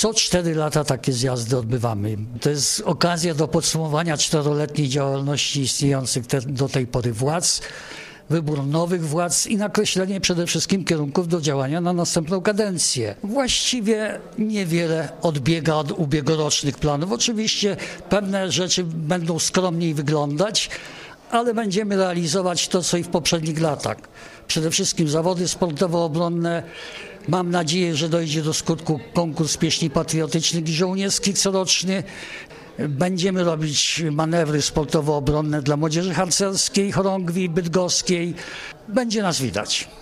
Co 4 lata takie zjazdy odbywamy. To jest okazja do podsumowania 4-letniej działalności istniejących do tej pory władz, wybór nowych władz i nakreślenie przede wszystkim kierunków do działania na następną kadencję. Właściwie niewiele odbiega od ubiegłorocznych planów. Oczywiście pewne rzeczy będą skromniej wyglądać, ale będziemy realizować to, co i w poprzednich latach. Przede wszystkim zawody sportowo-obronne. Mam nadzieję, że dojdzie do skutku konkurs pieśni patriotycznych i żołnierskich coroczny. Będziemy robić manewry sportowo-obronne dla młodzieży harcerskiej, chorągwi bydgoskiej. Będzie nas widać.